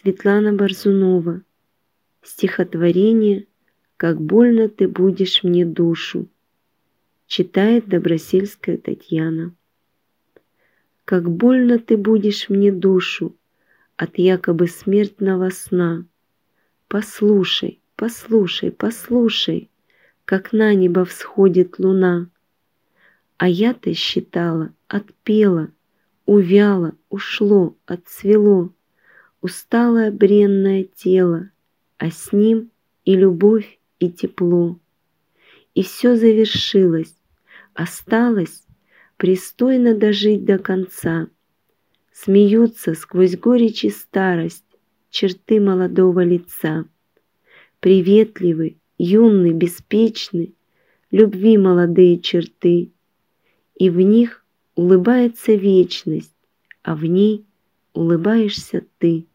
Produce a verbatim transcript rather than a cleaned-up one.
Светлана Борзунова. Стихотворение «Как больно ты будешь мне душу». Читает Добросельская Татьяна. Как больно ты будешь мне душу от якобы смертного сна. Послушай, послушай, послушай, как на небо всходит луна. А я-то считала, отпела, увяло, ушло, отцвело усталое бренное тело, а с ним и любовь, и тепло. И все завершилось, осталось пристойно дожить до конца. Смеются сквозь горечь и старость черты молодого лица. Приветливы, юны, беспечны, любви молодые черты. И в них улыбается вечность, а в ней улыбаешься ты.